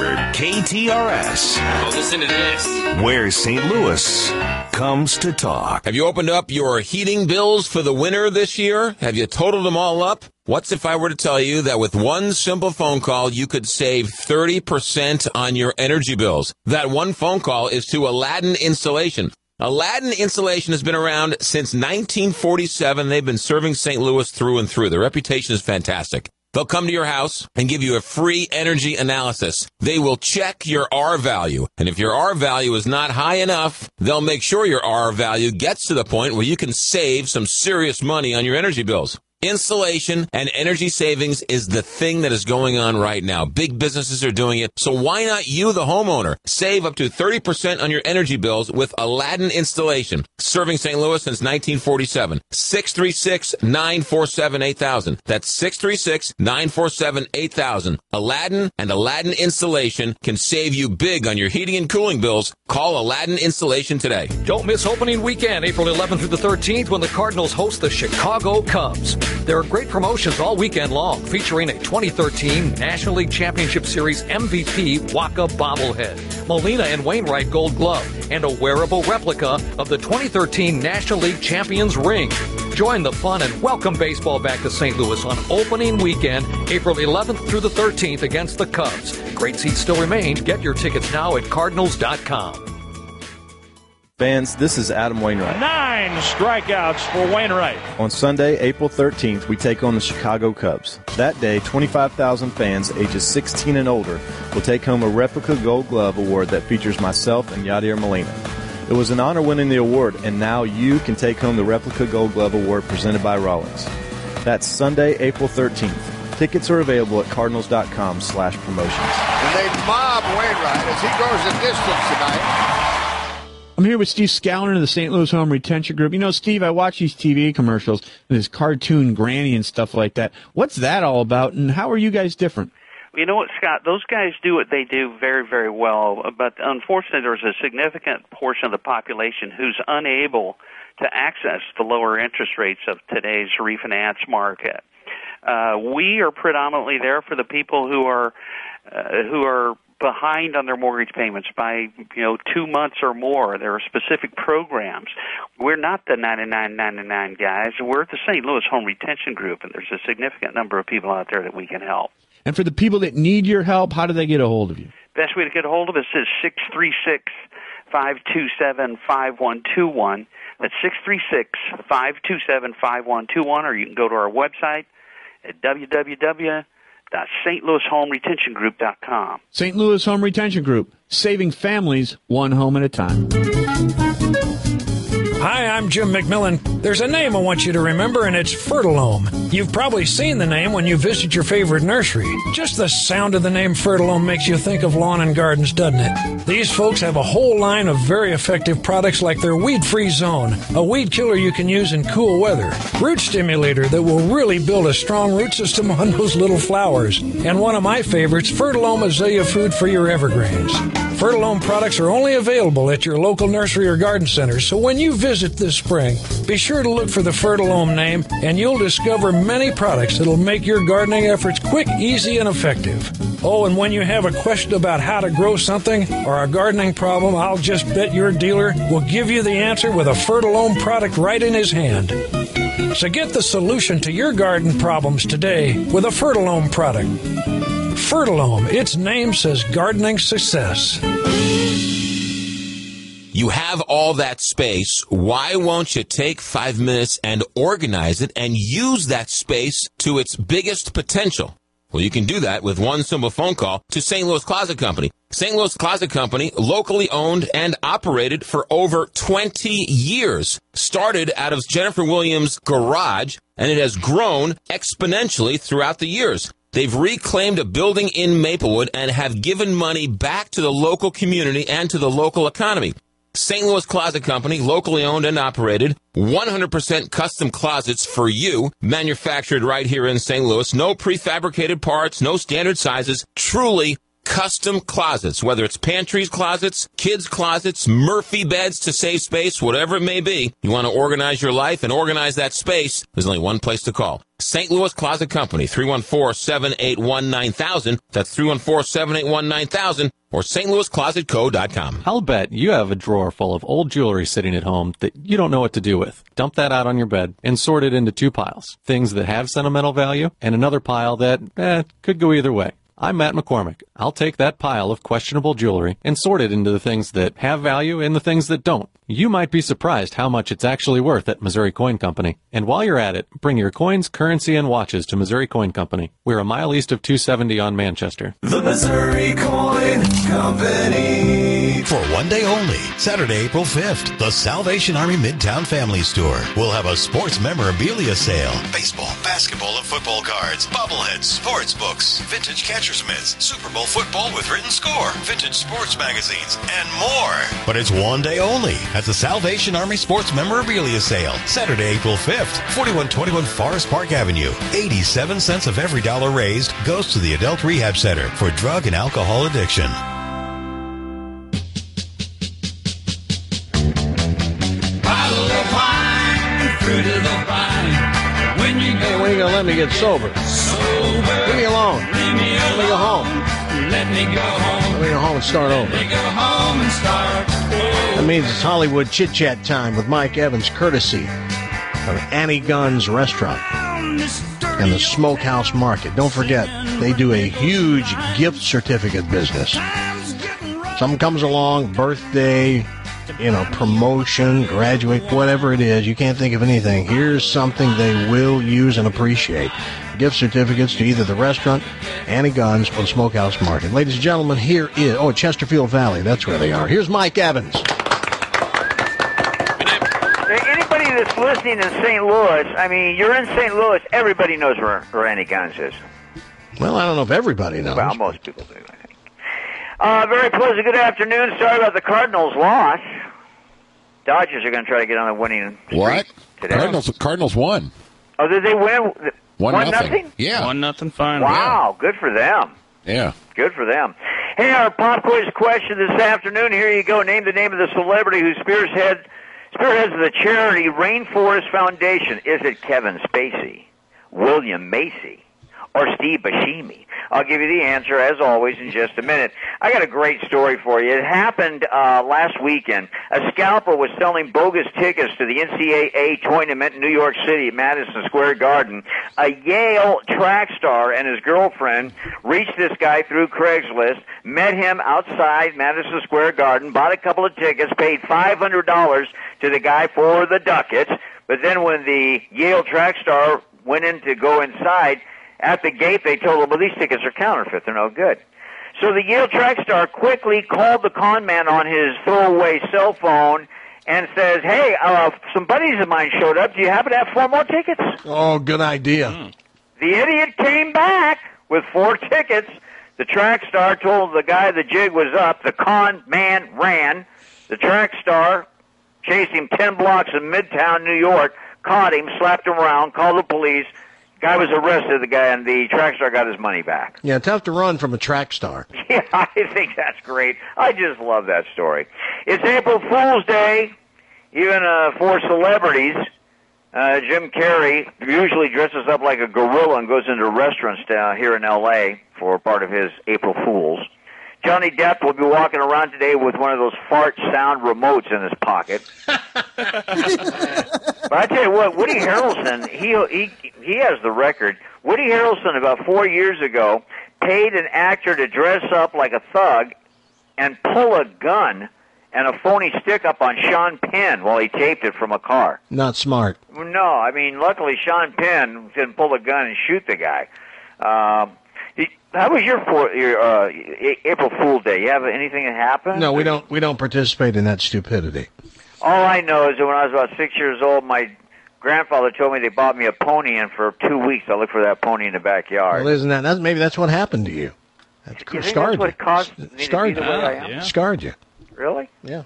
Speaker 16: K T R S.
Speaker 4: Oh, listen to this.
Speaker 16: Where Saint Louis comes to talk.
Speaker 4: Have you opened up your heating bills for the winter this year? Have you totaled them all up? What's if I were to tell you that with one simple phone call, you could save thirty percent on your energy bills? That one phone call is to Aladdin Installation. Aladdin Installation has been around since nineteen forty-seven. They've been serving Saint Louis through and through. Their reputation is fantastic. They'll come to your house and give you a free energy analysis. They will check your R value. And if your R value is not high enough, they'll make sure your R value gets to the point where you can save some serious money on your energy bills. Installation and energy savings is the thing that is going on right now. Big businesses are doing it. So why not you, the homeowner, save up to thirty percent on your energy bills with Aladdin Installation, serving Saint Louis since nineteen forty-seven. six three six, nine four seven, eight thousand. That's six three six, nine four seven, eight thousand. Aladdin and Aladdin Installation can save you big on your heating and cooling bills. Call Aladdin Installation today.
Speaker 17: Don't miss opening weekend, April eleventh through the thirteenth, when the Cardinals host the Chicago Cubs. There are great promotions all weekend long, featuring a twenty thirteen National League Championship Series M V P Waka bobblehead, Molina and Wainwright Gold Glove, and a wearable replica of the twenty thirteen National League Champions ring. Join the fun and welcome baseball back to Saint Louis on opening weekend, April eleventh through the thirteenth against the Cubs. Great seats still remain. Get your tickets now at cardinals dot com.
Speaker 18: Fans, this is Adam Wainwright.
Speaker 19: Nine strikeouts for Wainwright.
Speaker 18: On Sunday, April thirteenth, we take on the Chicago Cubs. That day, twenty-five thousand fans ages sixteen and older will take home a replica Gold Glove award that features myself and Yadier Molina. It was an honor winning the award, and now you can take home the replica Gold Glove award presented by Rawlings. That's Sunday, April thirteenth. Tickets are available at cardinals dot com slash promotions.
Speaker 20: And they mob Wainwright as he goes the distance tonight.
Speaker 21: I'm here with Steve Scallon of the Saint Louis Home Retention Group. You know, Steve, I watch these T V commercials and this cartoon granny and stuff like that. What's that all about, and how are you guys different?
Speaker 13: You know what, Scott? Those guys do what they do very, very well, but unfortunately there's a significant portion of the population who's unable to access the lower interest rates of today's refinance market. Uh, we are predominantly there for the people who are uh, who are behind on their mortgage payments by, you know, two months or more. There are specific programs. We're not the ninety-nine ninety-nine guys. We're the Saint Louis Home Retention Group, and there's a significant number of people out there that we can help.
Speaker 21: And for the people that need your help, how do they get a hold of you?
Speaker 13: Best way to get a hold of us is six three six, five two seven, five one two one. That's six three six, five two seven, five one two one, or you can go to our website at w w w dot st louis home retention group dot com.
Speaker 21: Saint Louis Home Retention Group, saving families one home at a time.
Speaker 19: Hi, I'm Jim McMillan. There's a name I want you to remember, and it's Fertilome. You've probably seen the name when you visit your favorite nursery. Just the sound of the name Fertilome makes you think of lawn and gardens, doesn't it? These folks have a whole line of very effective products like their Weed-Free Zone, a weed killer you can use in cool weather, Root Stimulator that will really build a strong root system on those little flowers, and one of my favorites, Fertilome Azalea Food for your evergreens. Fertilome products are only available at your local nursery or garden center, so when you visit this spring, be sure to look for the Fertilome name, and you'll discover many products that'll make your gardening efforts quick, easy, and effective. Oh, and when you have a question about how to grow something or a gardening problem, I'll just bet your dealer will give you the answer with a Fertilome product right in his hand. So get the solution to your garden problems today with a Fertilome product. Fertilome, its name says gardening success.
Speaker 4: You have all that space. Why won't you take five minutes and organize it and use that space to its biggest potential? Well, you can do that with one simple phone call to Saint Louis Closet Company. Saint Louis Closet Company, locally owned and operated for over twenty years. Started out of Jennifer Williams' garage, and it has grown exponentially throughout the years. They've reclaimed a building in Maplewood and have given money back to the local community and to the local economy. Saint Louis Closet Company, locally owned and operated, one hundred percent custom closets for you, manufactured right here in Saint Louis. No prefabricated parts, no standard sizes, truly custom closets, whether it's pantries, closets, kids' closets, Murphy beds to save space, whatever it may be. You want to organize your life and organize that space, there's only one place to call. Saint Louis Closet Company, three one four, seven eight one, nine thousand. That's three one four, seven eight one, nine thousand or S T Louis Closet Co dot com.
Speaker 1: I'll bet you have a drawer full of old jewelry sitting at home that you don't know what to do with. Dump that out on your bed and sort it into two piles. Things that have sentimental value and another pile that, eh, could go either way. I'm Matt McCormick. I'll take that pile of questionable jewelry and sort it into the things that have value and the things that don't. You might be surprised how much it's actually worth at Missouri Coin Company. And while you're at it, bring your coins, currency, and watches to Missouri Coin Company. We're a mile east of two seventy on Manchester.
Speaker 16: The Missouri Coin Company.
Speaker 5: For one day only, Saturday, April fifth, the Salvation Army Midtown Family Store will have a sports memorabilia sale. Baseball, basketball, and football cards, bobbleheads, sports books, vintage catcher's mitts, Super Bowl football with written score, vintage sports magazines, and more. But it's one day only at the Salvation Army Sports Memorabilia Sale, Saturday, April fifth, forty-one twenty-one Forest Park Avenue. eighty-seven cents of every dollar raised goes to the Adult Rehab Center for drug and alcohol addiction.
Speaker 7: Fruit of the vine. When you
Speaker 8: hey, when are you going to let me get sober?
Speaker 7: Sober.
Speaker 8: Leave me alone.
Speaker 7: Leave me
Speaker 8: let
Speaker 7: alone.
Speaker 8: me go home.
Speaker 7: Let me go home.
Speaker 8: Let me go home and start over.
Speaker 7: Let me go home and start over.
Speaker 8: That means it's Hollywood Chit Chat time with Mike Evans, courtesy of Annie Gunn's Restaurant and the Smokehouse Market. Don't forget, they do a huge gift certificate business. Something comes along, birthday, you know, promotion, graduate, whatever it is, you can't think of anything. Here's something they will use and appreciate. Gift certificates to either the restaurant, Annie Gunn's, or the Smokehouse Market. Ladies and gentlemen, here is, oh, Chesterfield Valley, that's where they are. Here's Mike Evans.
Speaker 22: Anybody that's listening in Saint Louis, I mean, you're in Saint Louis, everybody knows where, where Annie Gunn's is.
Speaker 8: Well, I don't know if everybody knows.
Speaker 22: Well, most people do, I think. Uh, very pleasant good afternoon. Sorry about the Cardinals' loss. Dodgers are going to try to get on a winning streak
Speaker 12: What?
Speaker 22: today.
Speaker 12: Cardinals, Cardinals won.
Speaker 22: Oh, did they win?
Speaker 12: One,
Speaker 22: One
Speaker 12: nothing.
Speaker 22: nothing?
Speaker 12: Yeah.
Speaker 11: One nothing final.
Speaker 22: Wow, good for them.
Speaker 12: Yeah.
Speaker 22: Good for them. Hey, our pop quiz question this afternoon. Here you go. Name the name of the celebrity who spearheads spearheads the charity Rainforest Foundation. Is it Kevin Spacey, William Macy, or Steve Buscemi? I'll give you the answer, as always, in just a minute. I got a great story for you. It happened uh, last weekend. A scalper was selling bogus tickets to the N C double A tournament in New York City at Madison Square Garden. A Yale track star and his girlfriend reached this guy through Craigslist, met him outside Madison Square Garden, bought a couple of tickets, paid five hundred dollars to the guy for the ducats. But then when the Yale track star went in to go inside, at the gate, they told him, well, these tickets are counterfeit. They're no good. So the Yale track star quickly called the con man on his throwaway cell phone and says, hey, uh, some buddies of mine showed up. Do you happen to have four more tickets?
Speaker 8: Oh, good idea.
Speaker 22: Mm. The idiot came back with four tickets. The track star told the guy the jig was up. The con man ran. The track star chased him ten blocks in Midtown, New York, caught him, slapped him around, called the police. Guy was arrested, the guy, and the track star got his money back.
Speaker 8: Yeah, tough to run from a track star.
Speaker 22: Yeah, I think that's great. I just love that story. It's April Fool's Day, even uh, for celebrities. Uh, Jim Carrey usually dresses up like a gorilla and goes into restaurants down here in L A for part of his April Fools. Johnny Depp will be walking around today with one of those fart sound remotes in his pocket. But I tell you what, Woody Harrelson, he he he has the record. Woody Harrelson, about four years ago, paid an actor to dress up like a thug and pull a gun and a phony stick up on Sean Penn while he taped it from a car.
Speaker 8: Not smart.
Speaker 22: No, I mean, luckily Sean Penn didn't pull a gun and shoot the guy. Um, how was your, for, your uh, April Fool's Day? You have anything that happened?
Speaker 8: No, we don't. We don't participate in that stupidity.
Speaker 22: All I know is that when I was about six years old, my grandfather told me they bought me a pony, and for two weeks I looked for that pony in the backyard.
Speaker 8: Well, isn't that? That's, maybe that's what happened to you. That
Speaker 22: you think
Speaker 8: scarred
Speaker 22: that's what
Speaker 8: you.
Speaker 22: caused me to be
Speaker 8: Scarred
Speaker 22: the
Speaker 8: you.
Speaker 22: way I am?
Speaker 8: Yeah. Scarred you.
Speaker 22: Really?
Speaker 8: Yeah.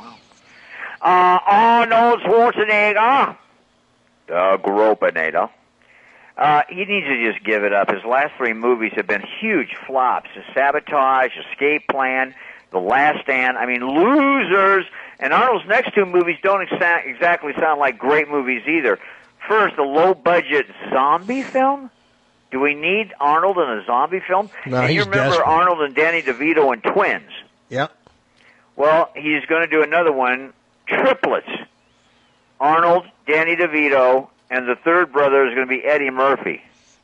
Speaker 22: Uh, Arnold Schwarzenegger, the Gropinator. Uh, he needs to just give it up. His last three movies have been huge flops. His Sabotage, Escape Plan, The Last Stand. I mean, losers. And Arnold's next two movies don't exa- exactly sound like great movies either. First, a low-budget zombie film. Do we need Arnold in a zombie film?
Speaker 8: No,
Speaker 22: and
Speaker 8: he's
Speaker 22: you remember
Speaker 8: desperate.
Speaker 22: Arnold and Danny DeVito in Twins.
Speaker 8: Yep.
Speaker 22: Well, he's going to do another one, Triplets. Arnold, Danny DeVito, and the third brother is going to be Eddie Murphy.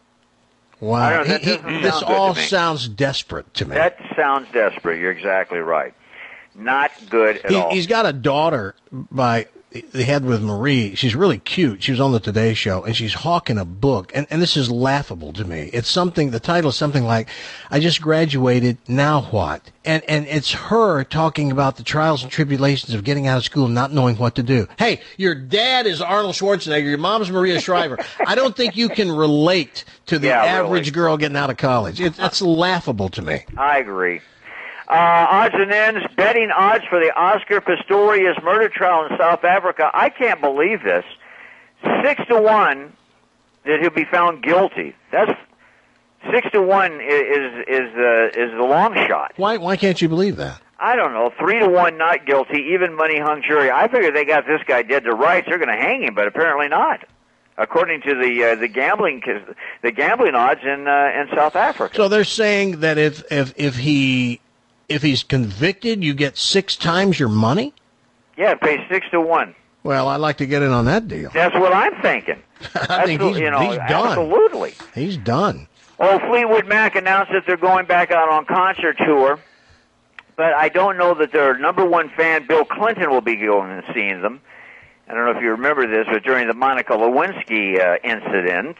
Speaker 22: I
Speaker 8: Wow.
Speaker 22: don't know, that
Speaker 8: He- he-
Speaker 22: doesn't
Speaker 8: this
Speaker 22: sound good
Speaker 8: all
Speaker 22: to me.
Speaker 8: sounds desperate to me.
Speaker 22: That sounds desperate. You're exactly right. Not good at
Speaker 8: He,
Speaker 22: all.
Speaker 8: he's got a daughter by the head with Marie. She's really cute. She was on the Today Show, and she's hawking a book. And, and this is laughable to me. It's something, the title is something like, I just graduated, now what? And, and it's her talking about the trials and tribulations of getting out of school and not knowing what to do. Hey, your dad is Arnold Schwarzenegger. Your mom's Maria Shriver. I don't think you can relate to the
Speaker 22: Yeah,
Speaker 8: average
Speaker 22: really.
Speaker 8: girl getting out of college. It, that's laughable to me.
Speaker 22: I agree. Uh, odds and ends, betting odds for the Oscar Pistorius murder trial in South Africa. I can't believe this. Six to one that he'll be found guilty. That's six to one is is uh, is the long shot.
Speaker 8: Why why can't you believe that?
Speaker 22: I don't know. Three to one not guilty. Even money hung jury. I figured they got this guy dead to rights. They're going to hang him, but apparently not. According to the uh, the gambling the gambling odds in uh, in South Africa.
Speaker 8: So they're saying that if if if he if he's convicted, you get six times your money?
Speaker 22: Yeah, it pays six to one.
Speaker 8: Well, I'd like to get in on that deal.
Speaker 22: That's what I'm thinking.
Speaker 8: I think he's,
Speaker 22: you know,
Speaker 8: he's done.
Speaker 22: Absolutely.
Speaker 8: He's done.
Speaker 22: Well, Fleetwood Mac announced that they're going back out on concert tour, but I don't know that their number one fan, Bill Clinton, will be going and seeing them. I don't know if you remember this, but during the Monica Lewinsky uh, incident,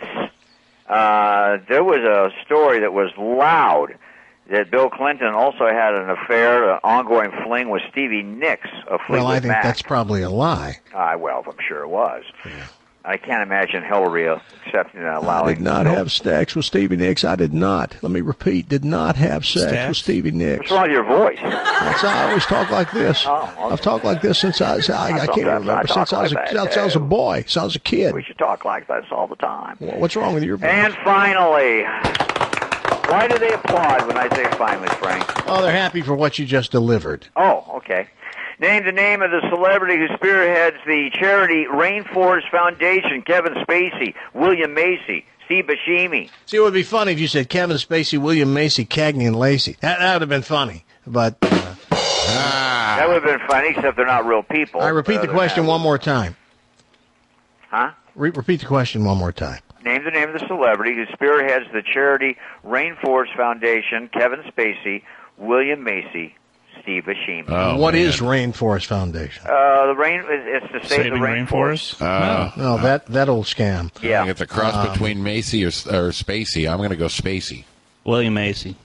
Speaker 22: uh, there was a story that was loud that Bill Clinton also had an affair, an ongoing fling with Stevie Nicks of Fleetwood
Speaker 8: Well, I think
Speaker 22: Mac.
Speaker 8: that's probably a lie.
Speaker 22: Ah, well, I'm sure it was. I can't imagine Hillary accepting and allowing.
Speaker 8: I did not have sex with Stevie Nicks. I did not. Let me repeat, did not have sex
Speaker 22: Sex?
Speaker 8: with Stevie Nicks.
Speaker 22: What's wrong with your voice?
Speaker 8: That's, I always talk like this.
Speaker 22: Oh, okay.
Speaker 8: I've talked like this since I was, I, I can't
Speaker 22: Sometimes I
Speaker 8: remember,
Speaker 22: talk
Speaker 8: since I was, a,
Speaker 22: like that,
Speaker 8: since I was a
Speaker 22: too.
Speaker 8: boy, since I was a kid.
Speaker 22: We should talk like this all the time.
Speaker 8: Well, what's wrong with your voice?
Speaker 22: And finally, why do they applaud when I say finally, Frank?
Speaker 8: Oh, they're happy for what you just delivered.
Speaker 22: Oh, okay. Name the name of the celebrity who spearheads the charity Rainforest Foundation. Kevin Spacey, William Macy, Steve Buscemi.
Speaker 8: See, it would be funny if you said Kevin Spacey, William Macy, Cagney, and Lacey. That, that would have been funny. But uh,
Speaker 22: That would have been funny, except they're not real people.
Speaker 8: I repeat
Speaker 22: But
Speaker 8: the
Speaker 22: other
Speaker 8: question
Speaker 22: than that-
Speaker 8: one more time.
Speaker 22: Huh?
Speaker 8: Re- repeat the question one more time.
Speaker 22: Name the name of the celebrity who spearheads the charity Rainforest Foundation. Kevin Spacey, William Macy, Steve Buscemi.
Speaker 12: Oh,
Speaker 8: What is Rainforest Foundation?
Speaker 22: Uh, the rain. It's to save the
Speaker 12: Saving
Speaker 22: rainforest.
Speaker 12: Uh,
Speaker 8: No, that that old scam.
Speaker 22: Yeah.
Speaker 12: It's a cross
Speaker 8: Um,
Speaker 12: between Macy or, or Spacey. I'm going to go Spacey.
Speaker 2: William Macy.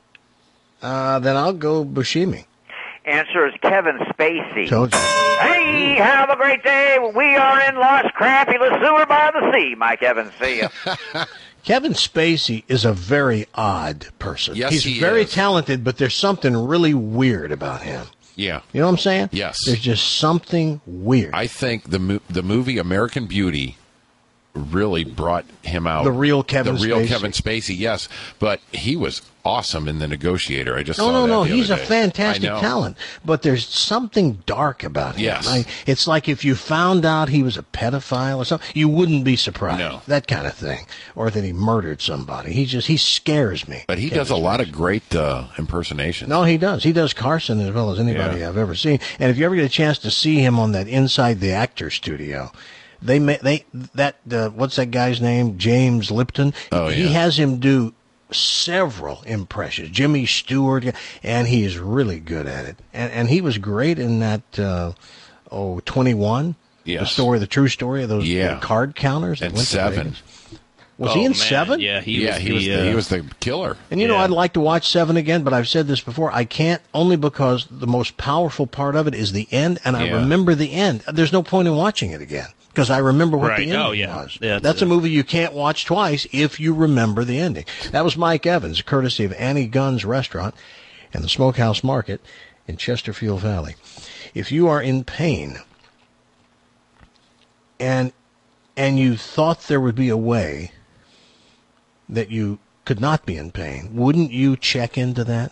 Speaker 8: Uh, then I'll go Buscemi.
Speaker 22: Answer is Kevin Spacey.
Speaker 8: Told you.
Speaker 22: Hey, have a great day. We are in Los Crapulous Sewer by the Sea. Mike Evans, see ya.
Speaker 8: Kevin Spacey is a very odd person.
Speaker 12: Yes,
Speaker 8: He's
Speaker 12: he
Speaker 8: very
Speaker 12: is.
Speaker 8: talented, but there's something really weird about him.
Speaker 12: Yeah.
Speaker 8: You know what I'm saying?
Speaker 12: Yes.
Speaker 8: There's just something weird.
Speaker 12: I think the mo- the movie American Beauty really brought him out.
Speaker 8: The real Kevin
Speaker 12: The real
Speaker 8: Spacey.
Speaker 12: Kevin Spacey, yes. But he was awesome in The Negotiator. I just
Speaker 8: No,
Speaker 12: saw
Speaker 8: no,
Speaker 12: that
Speaker 8: no.
Speaker 12: the
Speaker 8: He's a
Speaker 12: other day.
Speaker 8: fantastic
Speaker 12: I know.
Speaker 8: talent, but there's something dark about him.
Speaker 12: Yes.
Speaker 8: I, it's like if you found out he was a pedophile or something, you wouldn't be surprised.
Speaker 12: No.
Speaker 8: That kind of thing, or that he murdered somebody. He just he scares me.
Speaker 12: But he
Speaker 8: Kevin
Speaker 12: does a lot of great uh, impersonations.
Speaker 8: No, he does. He does Carson as well as anybody
Speaker 12: Yeah.
Speaker 8: I've ever seen. And if you ever get a chance to see him on that Inside the Actor Studio, they ma- they that uh, what's that guy's name? James Lipton.
Speaker 12: Oh,
Speaker 8: He
Speaker 12: yeah.
Speaker 8: has him do several impressions. Jimmy Stewart, and he is really good at it. And and he was great in that uh, oh twenty-one.
Speaker 12: Yes.
Speaker 8: The story, the true story of those
Speaker 12: Yeah.
Speaker 8: card counters. that
Speaker 12: And
Speaker 8: went to
Speaker 12: Seven.
Speaker 8: Vegas. Was
Speaker 11: Oh,
Speaker 8: he in
Speaker 11: man.
Speaker 8: Seven?
Speaker 11: Yeah, he
Speaker 12: yeah,
Speaker 11: was
Speaker 12: he
Speaker 11: the,
Speaker 12: was the,
Speaker 11: uh,
Speaker 12: he was the killer.
Speaker 8: And you know,
Speaker 11: Yeah.
Speaker 8: I'd like to watch Seven again, but I've said this before. I can't, only because the most powerful part of it is the end, and I
Speaker 11: Yeah.
Speaker 8: remember the end. There's no point in watching it again because I remember what
Speaker 11: Right.
Speaker 8: the ending
Speaker 11: Oh, yeah.
Speaker 8: was.
Speaker 11: Yeah,
Speaker 8: That's a movie you can't watch twice if you remember the ending. That was Mike Evans, courtesy of Annie Gunn's Restaurant and the Smokehouse Market in Chesterfield Valley. If you are in pain and and you thought there would be a way that you could not be in pain, wouldn't you check into that?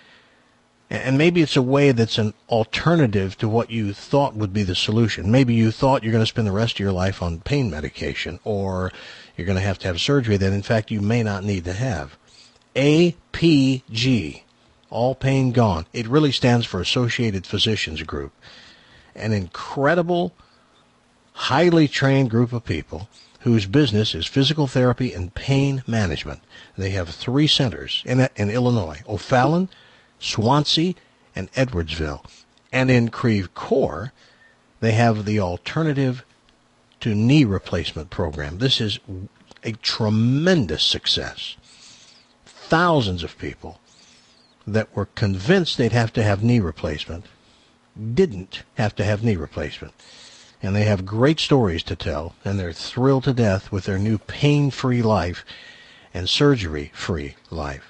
Speaker 8: And maybe it's a way that's an alternative to what you thought would be the solution. Maybe you thought you're going to spend the rest of your life on pain medication, or you're going to have to have surgery that, in fact, you may not need to have. A P G, All Pain Gone. It really stands for Associated Physicians Group. An incredible, highly trained group of people whose business is physical therapy and pain management. They have three centers in, in Illinois, O'Fallon, Swansea, and Edwardsville. And in Creve Coeur, they have the Alternative to Knee Replacement program. This is a tremendous success. Thousands of people that were convinced they'd have to have knee replacement didn't have to have knee replacement. And they have great stories to tell, and they're thrilled to death with their new pain-free life and surgery-free life.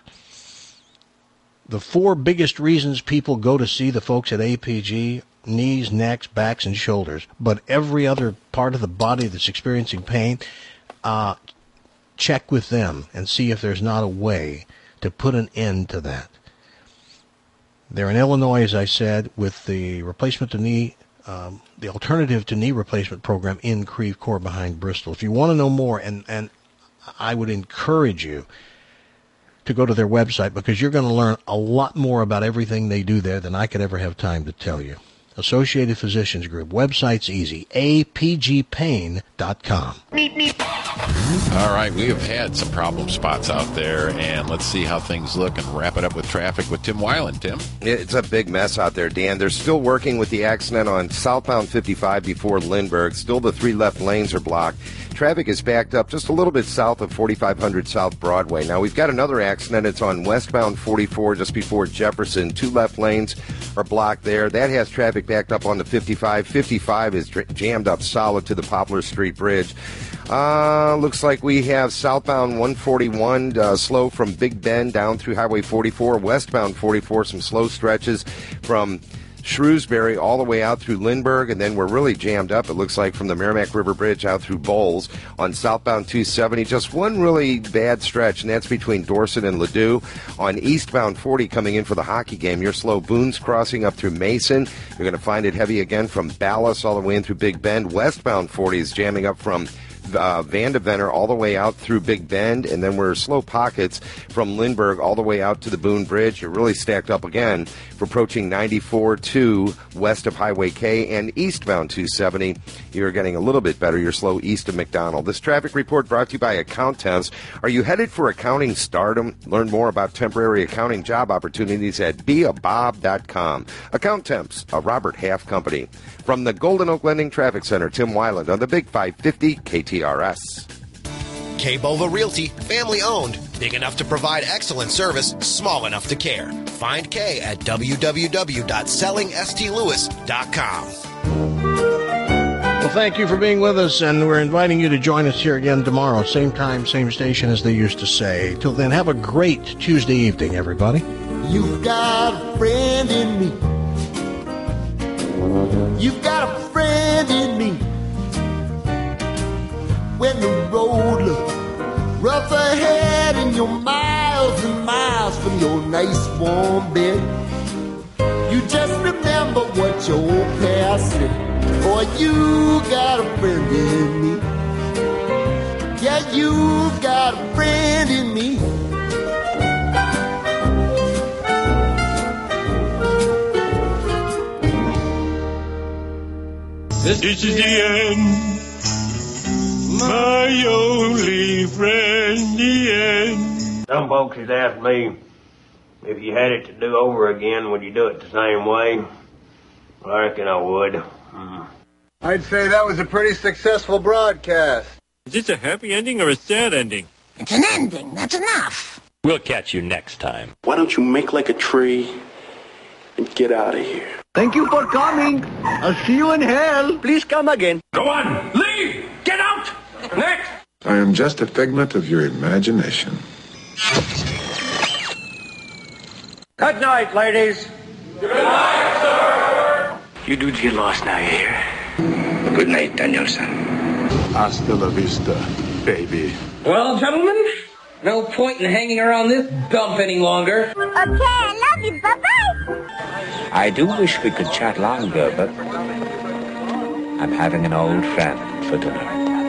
Speaker 8: The four biggest reasons people go to see the folks at A P G: knees, necks, backs, and shoulders. But every other part of the body that's experiencing pain, uh, check with them and see if there's not a way to put an end to that. They're in Illinois, as I said, with the replacement to knee, um, the Alternative to Knee Replacement program in Creve Coeur behind Bristol. If you want to know more, and, and I would encourage you to go to their website, because you're going to learn a lot more about everything they do there than I could ever have time to tell you. Associated Physicians Group. Website's easy, a p g pain dot com.
Speaker 12: All right, we have had some problem spots out there, and let's see how things look and wrap it up with traffic with Tim Weiland. Tim?
Speaker 15: It's a big mess out there, Dan. They're still working with the accident on southbound fifty-five before Lindbergh. Still the three left lanes are blocked. Traffic is backed up just a little bit south of forty-five hundred South Broadway. Now, we've got another accident. It's on westbound forty-four just before Jefferson. Two left lanes are blocked there. That has traffic backed up on the fifty-five. fifty-five is dr- jammed up solid to the Poplar Street Bridge. Uh, looks like we have southbound one forty-one uh, slow from Big Bend down through Highway forty-four. Westbound forty-four, some slow stretches from Shrewsbury all the way out through Lindbergh, and then we're really jammed up, it looks like, from the Merrimack River Bridge out through Bowles on southbound two seventy. Just one really bad stretch, and that's between Dorset and Ladue. On eastbound forty coming in for the hockey game, you're slow. Boone's Crossing up through Mason. You're going to find it heavy again from Ballas all the way in through Big Bend. Westbound forty is jamming up from Uh, Vandeventer all the way out through Big Bend, and then we're slow pockets from Lindbergh all the way out to the Boone Bridge. You're really stacked up again for approaching ninety-four two west of Highway K, and eastbound two seventy. You're getting a little bit better. You're slow east of McDonald. This traffic report brought to you by Account Temps. Are you headed for accounting stardom? Learn more about temporary accounting job opportunities at be a bob dot com. Account Temps, a Robert Half company. From the Golden Oak Lending Traffic Center, Tim Weiland on the Big five fifty K T R S.
Speaker 2: K-Bova Realty, family owned, big enough to provide excellent service, small enough to care. Find K at w w w dot selling s t lewis dot com.
Speaker 8: Well, thank you for being with us, and we're inviting you to join us here again tomorrow. Same time, same station, as they used to say. Till then, have a great Tuesday evening, everybody.
Speaker 3: You've got a friend in me. You've got a friend in me. When when the road looks rough ahead and you're miles and miles from your nice warm bed. You just remember what your old past said. Boy, you got a friend in me. Yeah, you got a friend in me.
Speaker 10: This is the end, my only friend, the end.
Speaker 6: Some folks has asked me, if you had it to do over again, would you do it the same way? Well, I reckon I would. Mm.
Speaker 20: I'd say that was a pretty successful broadcast.
Speaker 10: Is this a happy ending or a sad ending?
Speaker 14: It's an ending. That's enough.
Speaker 10: We'll catch you next time.
Speaker 9: Why don't you make like a tree and get out of here?
Speaker 3: Thank you for coming. I'll see you in hell. Please come again.
Speaker 10: Go on, leave! Get out! Next!
Speaker 23: I am just a figment of your imagination.
Speaker 6: Good night, ladies.
Speaker 10: Good night, sir!
Speaker 9: You dudes get lost now, you hear?
Speaker 6: Good night, Danielson.
Speaker 23: Hasta la vista, baby.
Speaker 24: Well, gentlemen, no point in hanging around this dump any longer.
Speaker 14: Okay, I love you. Bye-bye.
Speaker 6: I do wish we could chat longer, but I'm having an old friend for dinner.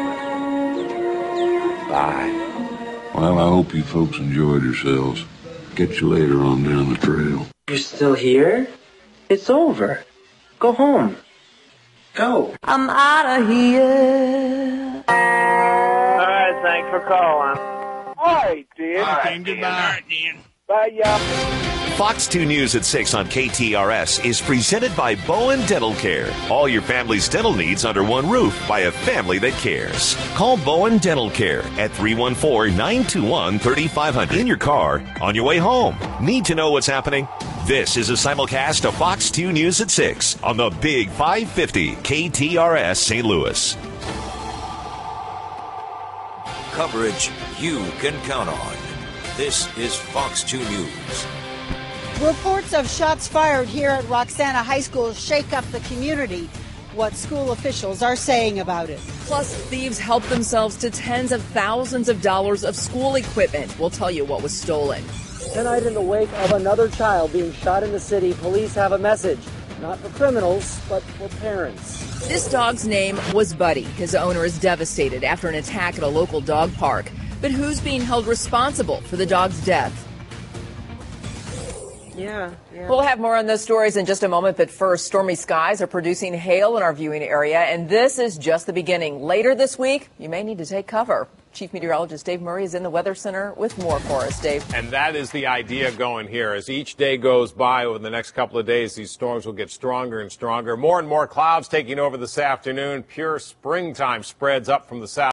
Speaker 6: Bye.
Speaker 23: Well, I hope you folks enjoyed yourselves. Get you later on down the trail.
Speaker 24: You're still here? It's over. Go home. Go.
Speaker 14: I'm out of here.
Speaker 22: All right, thanks for calling.
Speaker 20: All right, Dan.
Speaker 22: All right,
Speaker 20: goodbye.
Speaker 22: Dan.
Speaker 20: Bye, y'all.
Speaker 2: Fox two News at six on K T R S is presented by Bowen Dental Care. All your family's dental needs under one roof by a family that cares. Call Bowen Dental Care at three one four, nine two one, three five zero zero. In your car, on your way home. Need to know what's happening? This is a simulcast of Fox two News at six on the Big five fifty K T R S Saint Louis.
Speaker 25: Coverage you can count on. This is Fox two News.
Speaker 26: Reports of shots fired here at Roxana High School shake up the community. What school officials are saying about it.
Speaker 27: Plus, thieves helped themselves to tens of thousands of dollars of school equipment. We'll tell you what was stolen.
Speaker 28: Tonight, in the wake of another child being shot in the city, police have a message. Not for criminals, but for parents.
Speaker 27: This dog's name was Buddy. His owner is devastated after an attack at a local dog park. But who's being held responsible for the dog's death?
Speaker 28: Yeah, yeah.
Speaker 27: We'll have more on those stories in just a moment, but first, stormy skies are producing hail in our viewing area, and this is just the beginning. Later this week, you may need to take cover. Chief Meteorologist Dave Murray is in the Weather Center with more for us. Dave.
Speaker 29: And that is the idea going here. As each day goes by over the next couple of days, these storms will get stronger and stronger. More and more clouds taking over this afternoon. Pure springtime spreads up from the south.